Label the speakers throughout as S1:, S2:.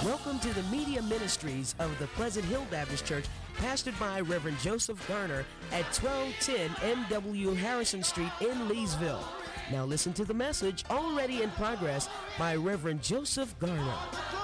S1: Welcome to the media ministries of the Pleasant Hill Baptist Church, pastored by Reverend Joseph Garner at 1210 MW Harrison Street in Leesville. Now listen to the message already in progress by Reverend Joseph Garner.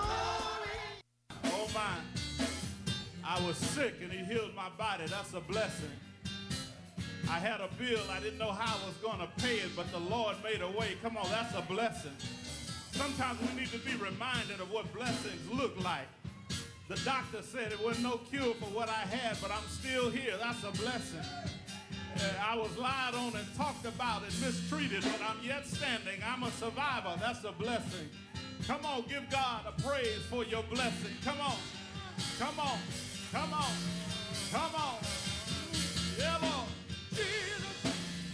S2: Oh my, I was sick and he healed my body. That's a blessing. I had a bill. I didn't know how I was going to pay it, but the Lord made a way. Come on, that's a blessing. Sometimes we need to be reminded of what blessings look like. The doctor said it wasn't no cure for what I had, but I'm still here. That's a blessing. I was lied on and talked about and mistreated, but I'm yet standing. I'm a survivor. That's a blessing. Come on, give God a praise for your blessing. Come on. Come on. Come on. Come on. Yeah, Lord. Jesus.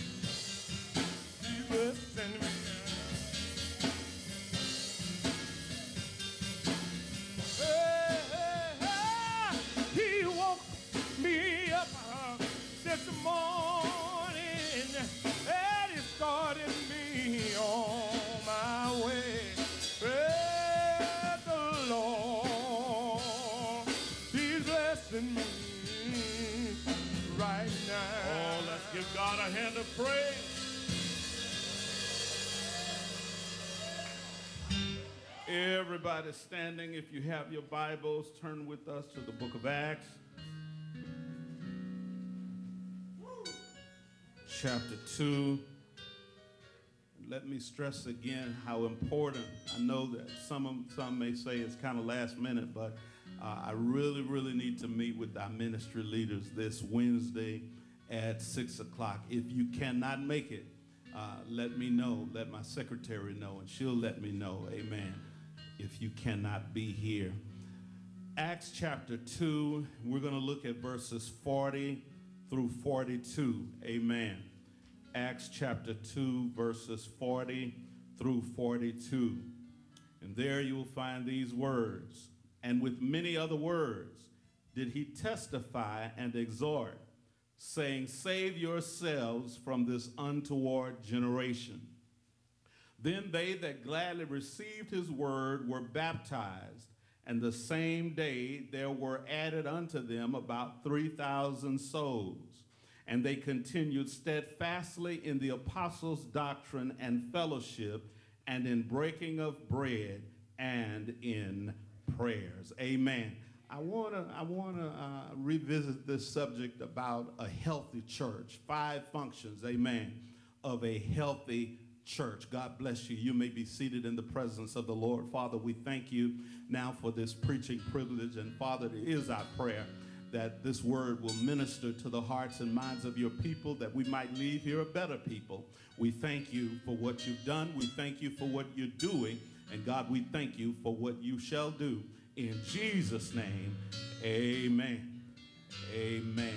S2: Jesus, send me. He woke me up this morning and he started me on my way. Praise the Lord, he's blessing me right now. Oh, let's give God a hand of praise. Everybody standing. If you have your Bibles, turn with us to the book of Acts. Chapter 2. Let me stress again how important. I know that some may say it's kind of last minute, but I really need to meet with our ministry leaders this Wednesday at 6 o'clock. If you cannot make it, let me know. Let my secretary know, and she'll let me know. Amen. If you cannot be here. Acts chapter 2, we're going to look at verses 40 through 42. Amen. Acts chapter 2, verses 40 through 42. And there you will find these words. And with many other words did he testify and exhort, saying, save yourselves from this untoward generation. Then they that gladly received his word were baptized, and the same day there were added unto them about 3,000 souls. And they continued steadfastly in the apostles' doctrine and fellowship, and in breaking of bread and in prayers. Amen. I wanna revisit this subject about a healthy church. 5 functions, amen, of a healthy church. God bless you. You may be seated in the presence of the Lord. Father, we thank you now for this preaching privilege. And Father, it is our prayer that this word will minister to the hearts and minds of your people, that we might leave here a better people. We thank you for what you've done. We thank you for what you're doing. And God, we thank you for what you shall do. In Jesus' name, amen. Amen.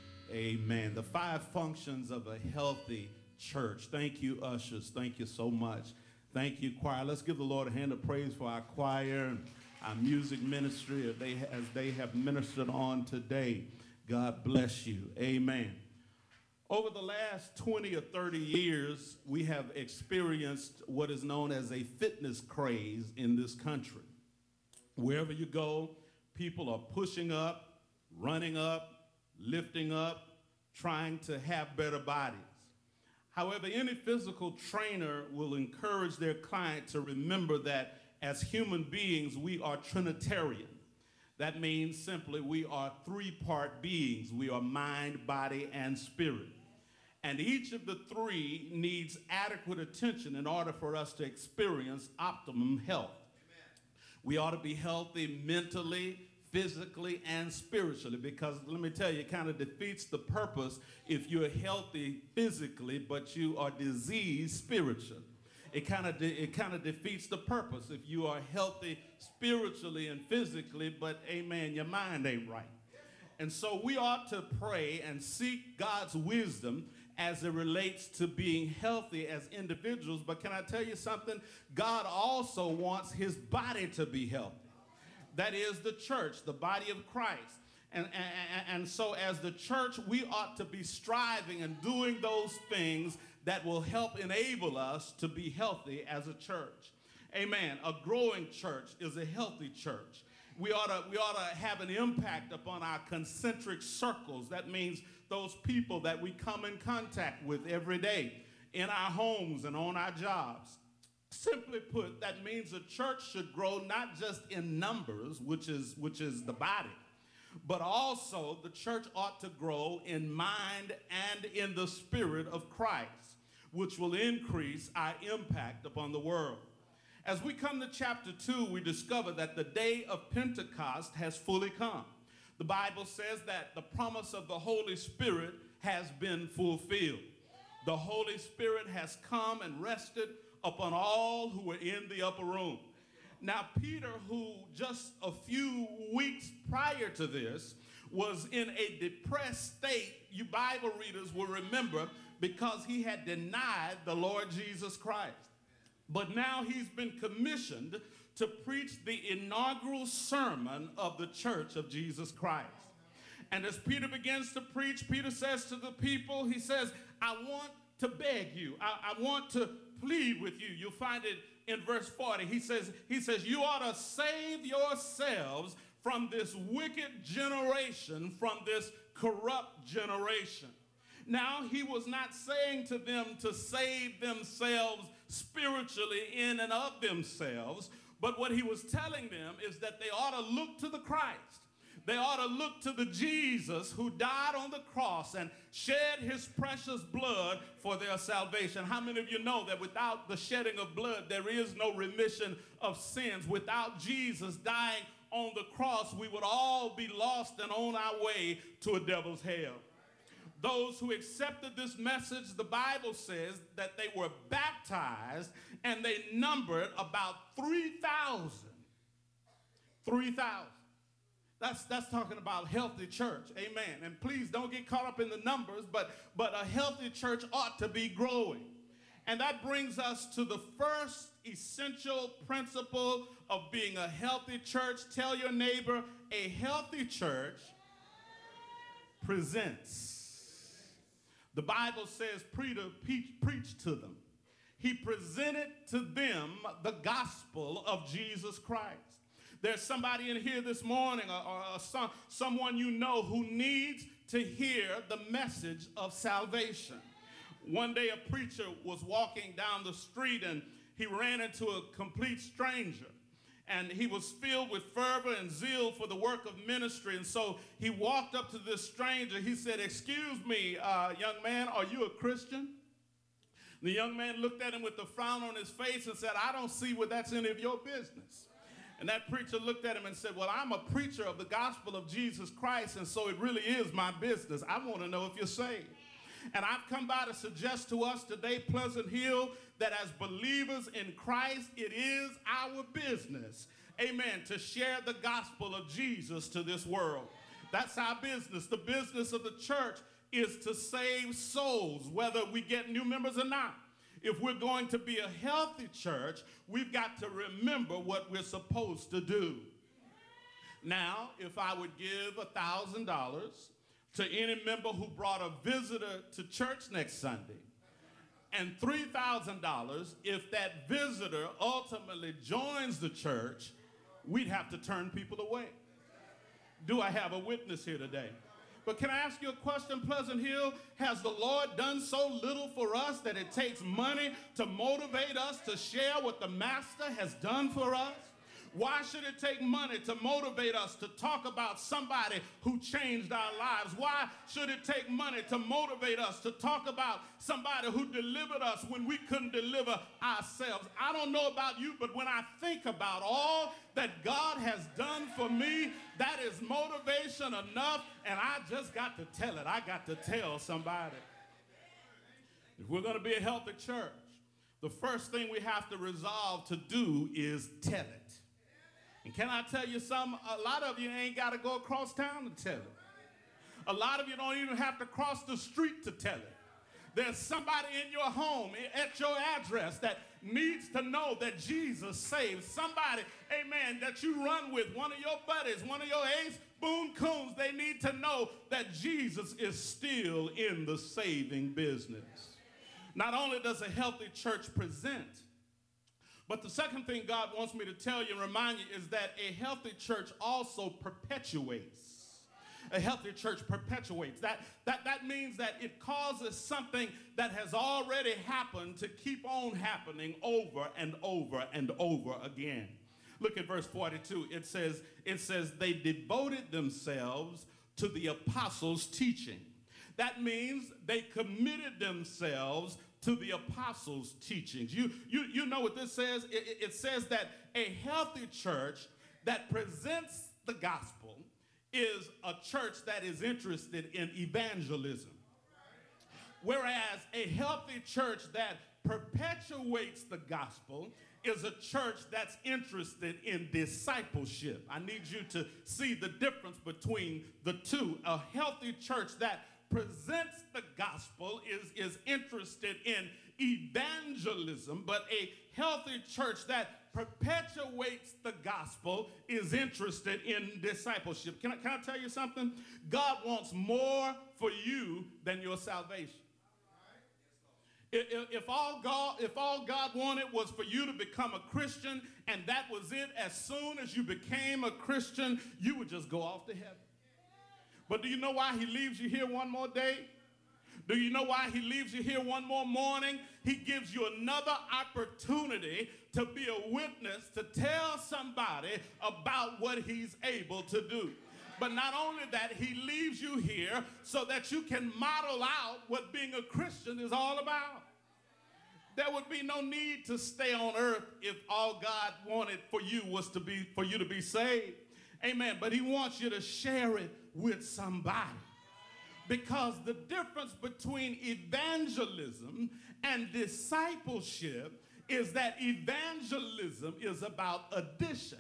S2: Amen. The 5 functions of a healthy church. Thank you, ushers. Thank you so much. Thank you, choir. Let's give the Lord a hand of praise for our choir and our music ministry as they have ministered on today. God bless you. Amen. Over the last 20 or 30 years, we have experienced what is known as a fitness craze in this country. Wherever you go, people are pushing up, running up, lifting up, trying to have better bodies. However, any physical trainer will encourage their client to remember that as human beings, we are Trinitarian. That means simply we are 3-part beings. We are mind, body, and spirit. And each of the 3 needs adequate attention in order for us to experience optimum health. Amen. We ought to be healthy mentally, physically, and spiritually, because let me tell you, it kind of defeats the purpose if you're healthy physically, but you are diseased spiritually. It kind of defeats the purpose if you are healthy spiritually and physically, but amen, your mind ain't right. And so we ought to pray and seek God's wisdom as it relates to being healthy as individuals. But can I tell you something? God also wants his body to be healthy. That is the church, the body of Christ. And so as the church, we ought to be striving and doing those things that will help enable us to be healthy as a church. Amen. A growing church is a healthy church. We ought to have an impact upon our concentric circles. That means those people that we come in contact with every day in our homes and on our jobs. Simply put, that means a church should grow not just in numbers, which is the body, but also the church ought to grow in mind and in the spirit of Christ, which will increase our impact upon the world. As we come to chapter 2, we discover that the day of Pentecost has fully come. The Bible says that the promise of the Holy Spirit has been fulfilled. The Holy Spirit has come and rested upon all who were in the upper room. Now, Peter, who just a few weeks prior to this was in a depressed state, you Bible readers will remember, because he had denied the Lord Jesus Christ. But now he's been commissioned to preach the inaugural sermon of the Church of Jesus Christ. And as Peter begins to preach, Peter says to the people, he says, I want to beg you. I want to plead with you. You'll find it in verse 40. He says, you ought to save yourselves from this wicked generation, from this corrupt generation. Now, he was not saying to them to save themselves spiritually in and of themselves, but what he was telling them is that they ought to look to the Christ. They ought to look to the Jesus who died on the cross and shed his precious blood for their salvation. How many of you know that without the shedding of blood, there is no remission of sins? Without Jesus dying on the cross, we would all be lost and on our way to a devil's hell. Those who accepted this message, the Bible says that they were baptized and they numbered about 3,000. 3,000. That's talking about healthy church. Amen. And please don't get caught up in the numbers, but a healthy church ought to be growing. And that brings us to the first essential principle of being a healthy church. Tell your neighbor, a healthy church presents. The Bible says Peter preached to them. He presented to them the gospel of Jesus Christ. There's somebody in here this morning or someone you know who needs to hear the message of salvation. One day a preacher was walking down the street and he ran into a complete stranger. And he was filled with fervor and zeal for the work of ministry. And so he walked up to this stranger. He said, excuse me, young man, are you a Christian? The young man looked at him with a frown on his face and said, I don't see where that's any of your business. And that preacher looked at him and said, well, I'm a preacher of the gospel of Jesus Christ, and so it really is my business. I want to know if you're saved. And I've come by to suggest to us today, Pleasant Hill, that as believers in Christ, it is our business, amen, to share the gospel of Jesus to this world. That's our business. The business of the church is to save souls, whether we get new members or not. If we're going to be a healthy church, we've got to remember what we're supposed to do. Now, if I would give $1,000 to any member who brought a visitor to church next Sunday, and $3,000 if that visitor ultimately joins the church, we'd have to turn people away. Do I have a witness here today? But can I ask you a question, Pleasant Hill? Has the Lord done so little for us that it takes money to motivate us to share what the Master has done for us? Why should it take money to motivate us to talk about somebody who changed our lives? Why should it take money to motivate us to talk about somebody who delivered us when we couldn't deliver ourselves? I don't know about you, but when I think about all that God has done for me, that is motivation enough, and I just got to tell it. I got to tell somebody. If we're going to be a healthy church, the first thing we have to resolve to do is tell it. And can I tell you something? A lot of you ain't got to go across town to tell it. A lot of you don't even have to cross the street to tell it. There's somebody in your home, at your address, that needs to know that Jesus saves. Somebody, amen, that you run with, one of your buddies, one of your ace boon coons, they need to know that Jesus is still in the saving business. Not only does a healthy church present, But the second thing God wants me to tell you and remind you is that a healthy church also perpetuates. A healthy church perpetuates. That means that it causes something that has already happened to keep on happening over and over and over again. Look at verse 42. It says they devoted themselves to the apostles' teaching. That means they committed themselves to the apostles' teachings. You know what this says? It says that a healthy church that presents the gospel is a church that is interested in evangelism. Whereas a healthy church that perpetuates the gospel is a church that's interested in discipleship. I need you to see the difference between the two. A healthy church that presents the gospel is interested in evangelism, but a healthy church that perpetuates the gospel is interested in discipleship. Can I tell you something? God wants more for you than your salvation. If all God wanted was for you to become a Christian and that was it, as soon as you became a Christian, you would just go off to heaven. But do you know why he leaves you here one more day? Do you know why he leaves you here one more morning? He gives you another opportunity to be a witness, to tell somebody about what he's able to do. But not only that, he leaves you here so that you can model out what being a Christian is all about. There would be no need to stay on earth if all God wanted for you was for you to be saved. Amen. But he wants you to share it with somebody. Because the difference between evangelism and discipleship is that evangelism is about addition,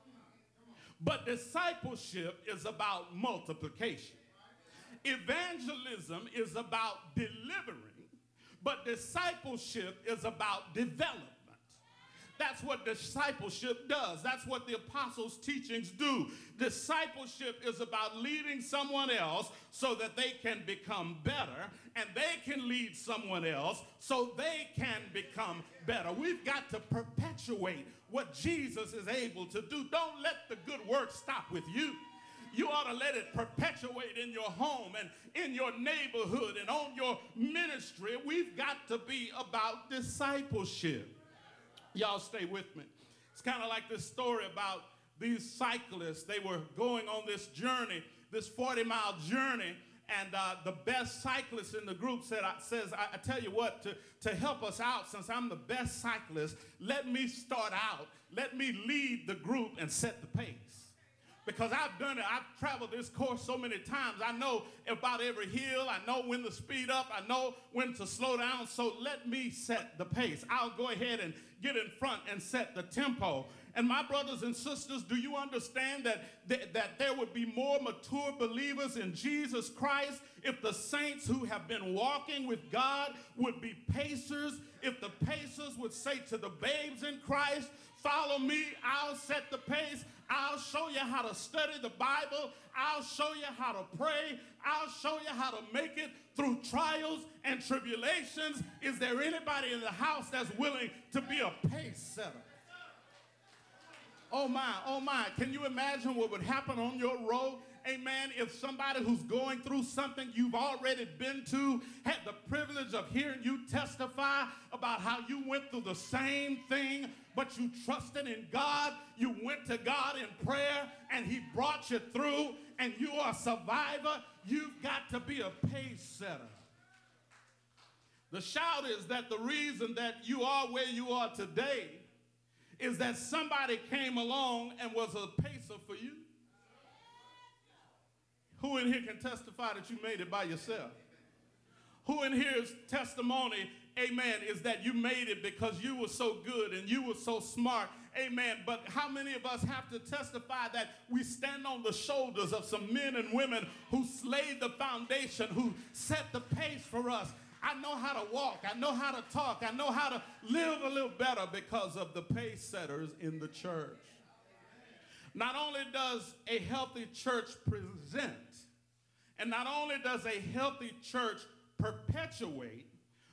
S2: but discipleship is about multiplication. Evangelism is about delivering, but discipleship is about development. That's what discipleship does. That's what the apostles' teachings do. Discipleship is about leading someone else so that they can become better, and they can lead someone else so they can become better. We've got to perpetuate what Jesus is able to do. Don't let the good work stop with you. You ought to let it perpetuate in your home and in your neighborhood and on your ministry. We've got to be about discipleship. Y'all stay with me. It's kind of like this story about these cyclists. They were going on this journey, this 40-mile journey, and the best cyclist in the group says, I tell you what, to help us out, since I'm the best cyclist, let me start out. Let me lead the group and set the pace. Because I've done it. I've traveled this course so many times. I know about every hill. I know when to speed up. I know when to slow down. So let me set the pace. I'll go ahead and get in front and set the tempo. And my brothers and sisters, do you understand that there would be more mature believers in Jesus Christ if the saints who have been walking with God would be pacers? If the pacers would say to the babes in Christ, follow me, I'll set the pace. I'll show you how to study the Bible. I'll show you how to pray. I'll show you how to make it through trials and tribulations. Is there anybody in the house that's willing to be a pace setter? Oh my, can you imagine what would happen on your road? Amen. If somebody who's going through something you've already been to had the privilege of hearing you testify about how you went through the same thing, but you trusted in God, you went to God in prayer, and he brought you through, and you are a survivor, you've got to be a pace setter. The shout is that the reason that you are where you are today is that somebody came along and was a pacer for you. Who in here can testify that you made it by yourself? Who in here's testimony, amen, is that you made it because you were so good and you were so smart, amen. But how many of us have to testify that we stand on the shoulders of some men and women who slayed the foundation, who set the pace for us? I know how to walk. I know how to talk. I know how to live a little better because of the pace setters in the church. Not only does a healthy church present, and not only does a healthy church perpetuate,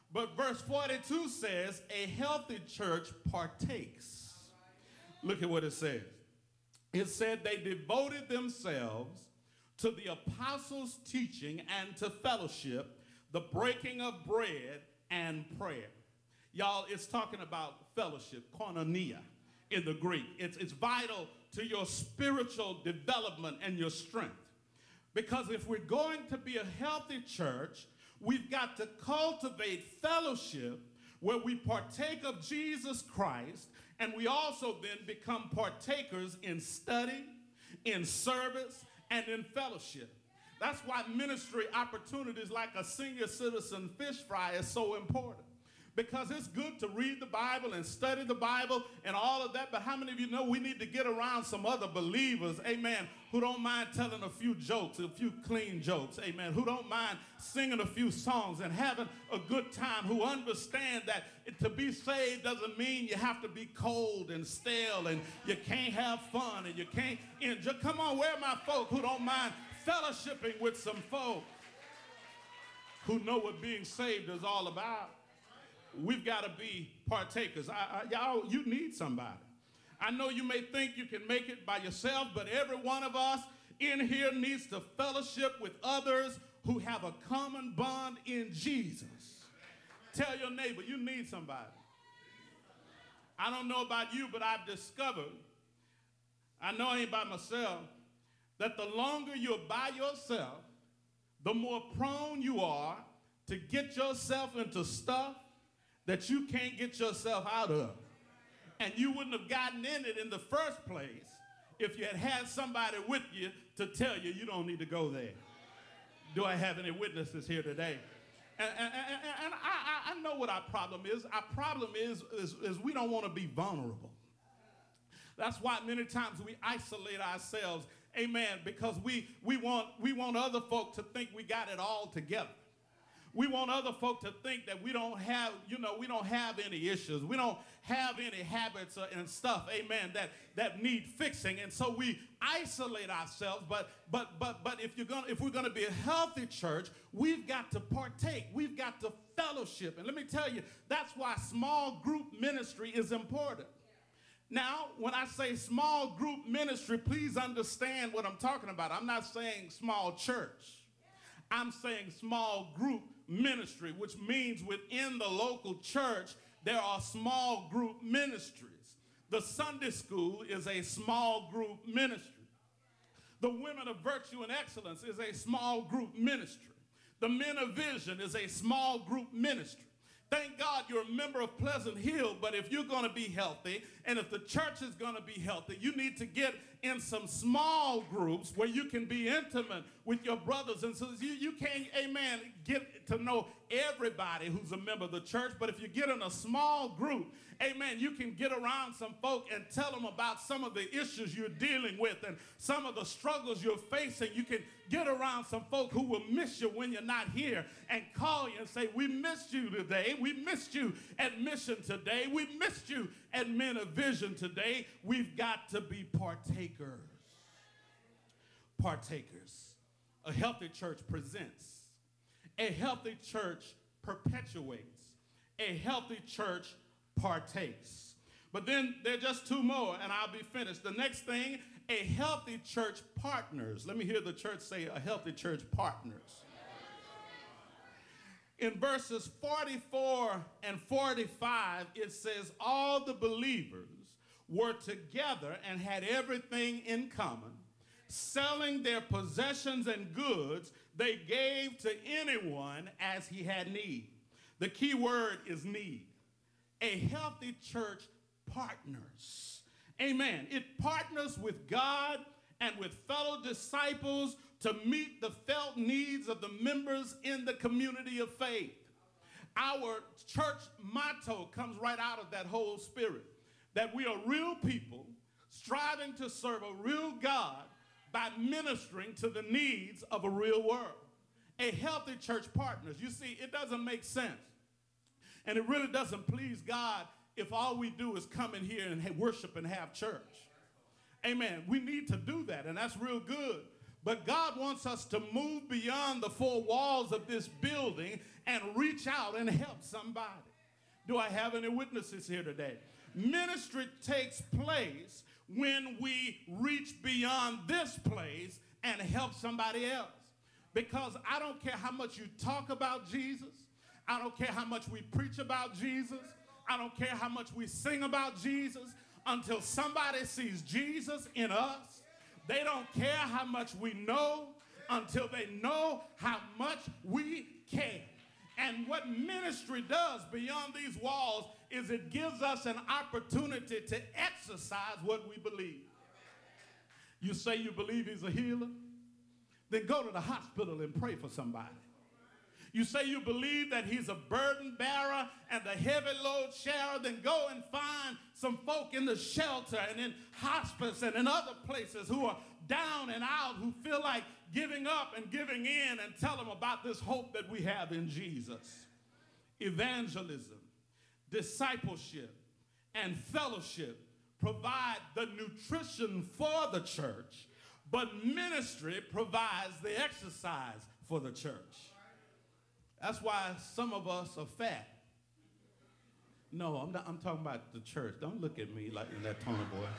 S2: But verse 42 says, a healthy church partakes. Look at what it says. It said they devoted themselves to the apostles' teaching and to fellowship, the breaking of bread and prayer. Y'all, it's talking about fellowship, koinonia in the Greek. It's vital to your spiritual development and your strength. Because if we're going to be a healthy church, we've got to cultivate fellowship where we partake of Jesus Christ, and we also then become partakers in study, in service, and in fellowship. That's why ministry opportunities like a senior citizen fish fry is so important. Because it's good to read the Bible and study the Bible and all of that, but how many of you know we need to get around some other believers, amen, who don't mind telling a few jokes, a few clean jokes, amen, who don't mind singing a few songs and having a good time, who understand that to be saved doesn't mean you have to be cold and stale and you can't have fun and you can't enjoy. Come on, where are my folk who don't mind fellowshipping with some folk who know what being saved is all about? We've got to be partakers. Y'all, you need somebody. I know you may think you can make it by yourself, but every one of us in here needs to fellowship with others who have a common bond in Jesus. Tell your neighbor, you need somebody. I don't know about you, but I've discovered, I know I ain't by myself, that the longer you're by yourself, the more prone you are to get yourself into stuff that you can't get yourself out of. And you wouldn't have gotten in it in the first place if you had had somebody with you to tell you you don't need to go there. Do I have any witnesses here today? And I know what our problem is. Our problem is we don't want to be vulnerable. That's why many times we isolate ourselves, amen, because we want other folk to think we got it all together. We want other folk to think that we don't have, we don't have any issues. We don't have any habits and stuff, amen, that need fixing. And so we isolate ourselves. But if we're gonna be a healthy church, we've got to partake. We've got to fellowship. And let me tell you, that's why small group ministry is important. Now, when I say small group ministry, please understand what I'm talking about. I'm not saying small church. I'm saying small group ministry, which means within the local church, there are small group ministries. The Sunday school is a small group ministry. The Women of Virtue and Excellence is a small group ministry. The Men of Vision is a small group ministry. Thank God you're a member of Pleasant Hill, but if you're going to be healthy and if the church is going to be healthy, you need to get in some small groups where you can be intimate with your brothers and sisters. You can't, amen, get to know everybody who's a member of the church, but if you get in a small group, amen, you can get around some folk and tell them about some of the issues you're dealing with and some of the struggles you're facing. You can get around some folk who will miss you when you're not here and call you and say, we missed you today. We missed you at Mission today. We missed you at Men of Vision today. We've got to be partakers. Partakers. A healthy church presents. A healthy church perpetuates. A healthy church partakes. But then there are just two more, and I'll be finished. The next thing, a healthy church partners. Let me hear the church say a healthy church partners. In verses 44 and 45, it says, all the believers were together and had everything in common. Selling their possessions and goods, they gave to anyone as he had need. The key word is need. A healthy church partners. Amen. It partners with God and with fellow disciples to meet the felt needs of the members in the community of faith. Our church motto comes right out of that whole spirit, that we are real people striving to serve a real God by ministering to the needs of a real world. A healthy church partners. You see, it doesn't make sense. And it really doesn't please God if all we do is come in here and worship and have church. Amen. We need to do that, and that's real good. But God wants us to move beyond the four walls of this building and reach out and help somebody. Do I have any witnesses here today? Ministry takes place when we reach beyond this place and help somebody else. Because I don't care how much you talk about Jesus. I don't care how much we preach about Jesus. I don't care how much we sing about Jesus. Until somebody sees Jesus in us, they don't care how much we know until they know how much we care. And what ministry does beyond these walls is it gives us an opportunity to exercise what we believe. You say you believe he's a healer? Then go to the hospital and pray for somebody. You say you believe that he's a burden bearer and the heavy load sharer, then go and find some folk in the shelter and in hospice and in other places who are down and out, who feel like giving up and giving in, and tell them about this hope that we have in Jesus. Evangelism, discipleship, and fellowship provide the nutrition for the church, but ministry provides the exercise for the church. That's why some of us are fat. No, I'm talking about the church. Don't look at me like in that tone of voice.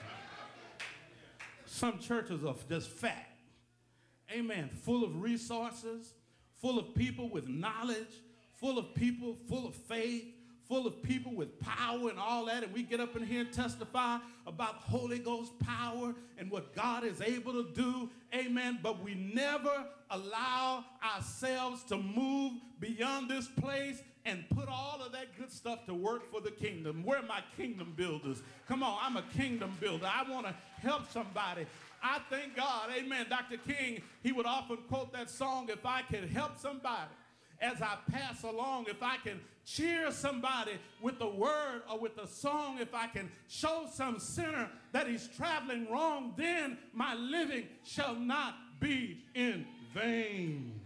S2: Some churches are just fat. Amen. Full of resources, full of people with knowledge, full of people full of faith, full of people with power and all that. And we get up in here and testify about Holy Ghost power and what God is able to do. Amen. But we never allow ourselves to move beyond this place and put all of that good stuff to work for the kingdom. We're my kingdom builders. Come on, I'm a kingdom builder. I want to help somebody. I thank God, amen. Dr. King, he would often quote that song, if I can help somebody as I pass along, if I can cheer somebody with a word or with a song, if I can show some sinner that he's traveling wrong, then my living shall not be in vain.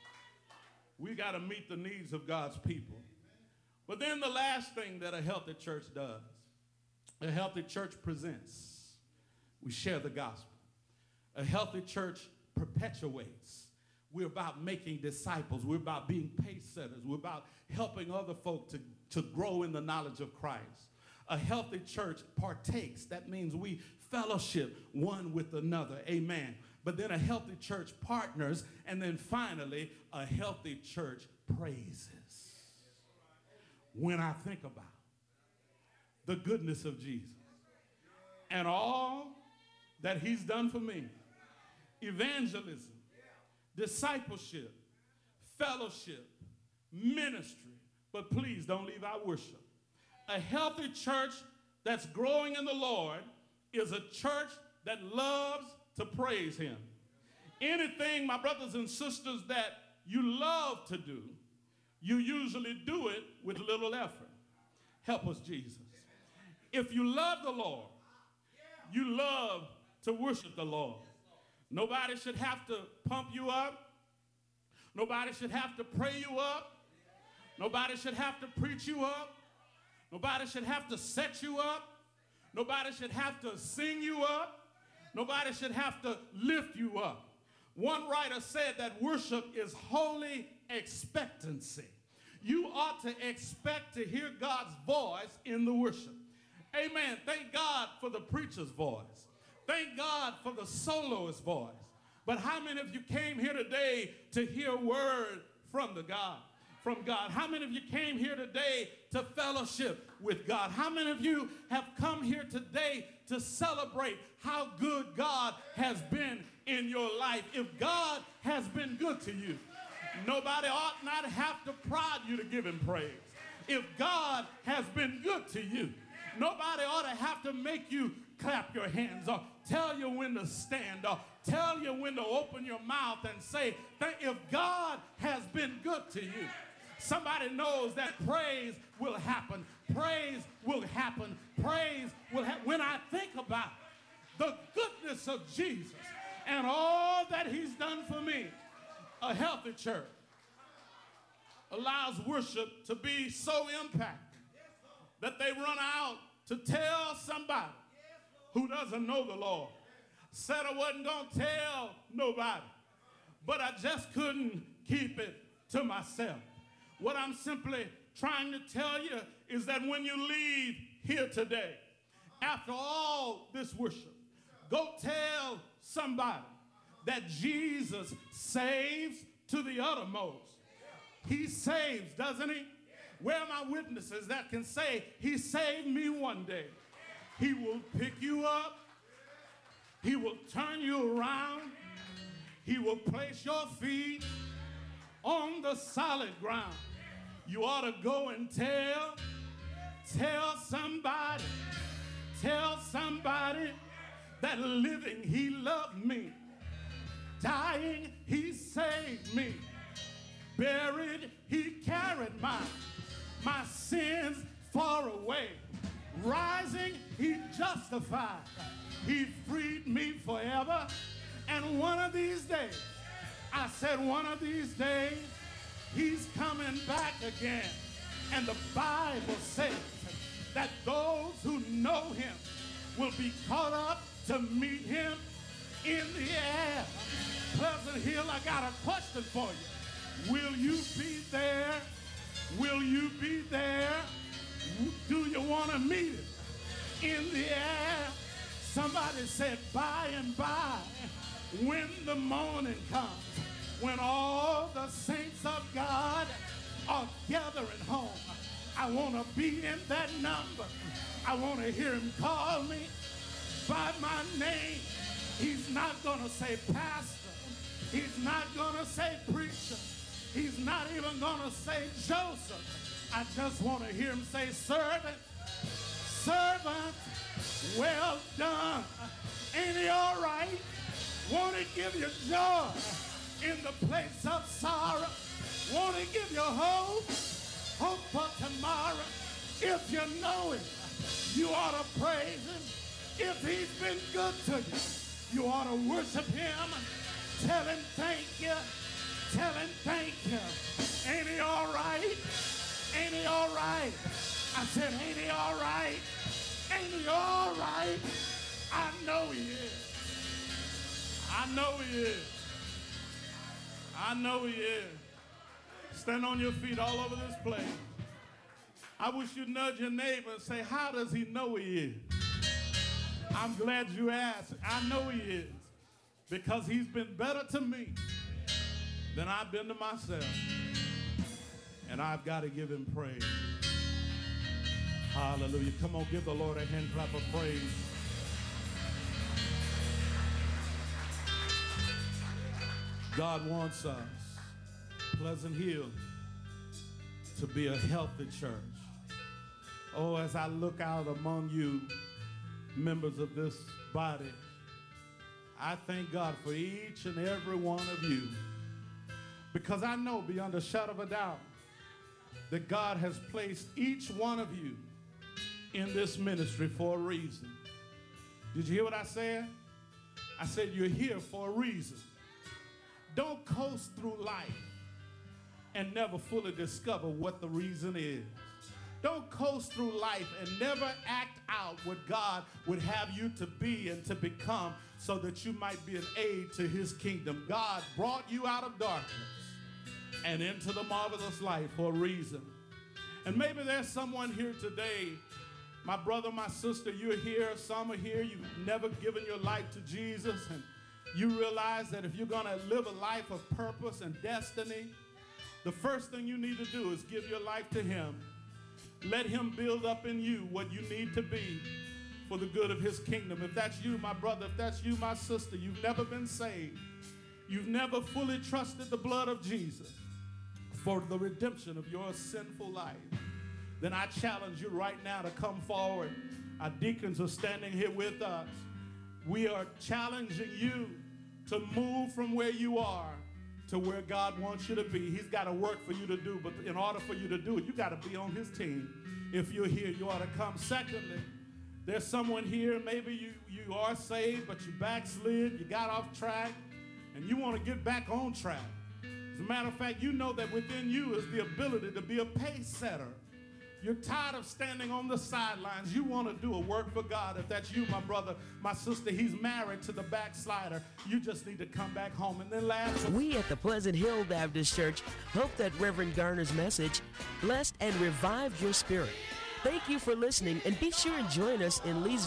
S2: We got to meet the needs of God's people. But then the last thing that a healthy church does, a healthy church presents. We share the gospel. A healthy church perpetuates. We're about making disciples. We're about being pace setters. We're about helping other folk to grow in the knowledge of Christ. A healthy church partakes. That means we fellowship one with another. Amen. But then a healthy church partners. And then finally, a healthy church praises. When I think about the goodness of Jesus and all that he's done for me, evangelism, discipleship, fellowship, ministry, but please don't leave out worship. A healthy church that's growing in the Lord is a church that loves to praise him. Anything, my brothers and sisters, that you love to do, you usually do it with little effort. Help us, Jesus. If you love the Lord, you love to worship the Lord. Nobody should have to pump you up. Nobody should have to pray you up. Nobody should have to preach you up. Nobody should have to set you up. Nobody should have to sing you up. Nobody should have to lift you up. One writer said that worship is holy expectancy. You ought to expect to hear God's voice in the worship. Amen. Thank God for the preacher's voice. Thank God for the soloist's voice. But how many of you came here today to hear a word from God? How many of you came here today to fellowship with God? How many of you have come here today to celebrate how good God has been in your life? If God has been good to you, nobody ought not have to prod you to give him praise. If God has been good to you, nobody ought to have to make you clap your hands or tell you when to stand or tell you when to open your mouth and say, if God has been good to you, somebody knows that praise will happen. Praise will happen. Praise will happen. When I think about the goodness of Jesus and all that he's done for me, a healthy church allows worship to be so impactful that they run out to tell somebody who doesn't know the Lord. Said I wasn't going to tell nobody, but I just couldn't keep it to myself. What I'm simply trying to tell you is that when you leave here today, after all this worship, go tell somebody that Jesus saves to the uttermost. He saves, doesn't he? Where are my witnesses that can say, he saved me one day? He will pick you up. He will turn you around. He will place your feet on the solid ground. You ought to go and tell somebody that living, he loved me. Dying, he saved me. Buried, he carried my sins far away. Rising, he justified. He freed me forever. And one of these days, I said one of these days, he's coming back again. And the Bible says that those who know him will be caught up to meet him in the air. Pleasant Hill, I got a question for you. Will you be there? Will you be there? Do you want to meet him in the air? Somebody said by and by, when the morning comes, when all the saints of God are gathering home, I want to be in that number. I want to hear him call me by my name. He's not going to say pastor. He's not going to say preacher. He's not even going to say Joseph. I just want to hear him say servant, servant, well done. Ain't he all right? Won't he give you joy in the place of sorrow? Won't he give you hope for tomorrow? If you know him, you ought to praise him. If he's been good to you, you ought to worship him. Tell him thank you. Tell him thank you. Ain't he all right? Ain't he all right? I said, ain't he all right? Ain't he all right? I know he is. I know he is. I know he is. Stand on your feet all over this place. I wish you'd nudge your neighbor and say, how does he know he is? I'm glad you asked. I know he is. Because he's been better to me than I've been to myself. And I've got to give him praise. Hallelujah. Come on, give the Lord a hand clap of praise. God wants us, Pleasant Hill, to be a healthy church. Oh, as I look out among you, members of this body, I thank God for each and every one of you, because I know beyond a shadow of a doubt that God has placed each one of you in this ministry for a reason. Did you hear what I said? I said you're here for a reason. Don't coast through life and never fully discover what the reason is. Don't coast through life and never act out what God would have you to be and to become so that you might be an aid to his kingdom. God brought you out of darkness and into the marvelous light for a reason. And maybe there's someone here today, my brother, my sister, you're here, some are here, you've never given your life to Jesus, and you realize that if you're going to live a life of purpose and destiny, the first thing you need to do is give your life to him. Let him build up in you what you need to be for the good of his kingdom. If that's you, my brother, if that's you, my sister, you've never been saved, you've never fully trusted the blood of Jesus for the redemption of your sinful life, then I challenge you right now to come forward. Our deacons are standing here with us. We are challenging you to move from where you are to where God wants you to be. He's got a work for you to do, but in order for you to do it, you got to be on his team. If you're here, you ought to come. Secondly, there's someone here, maybe you are saved, but you backslid, you got off track, and you want to get back on track. As a matter of fact, you know that within you is the ability to be a pace setter You're tired of standing on the sidelines. You want to do a work for God. If that's you, my brother, my sister, he's married to the backslider. You just need to come back home. And then last,
S1: we at the Pleasant Hill Baptist Church hope that Reverend Garner's message blessed and revived your spirit. Thank you for listening, and be sure and join us in Leesville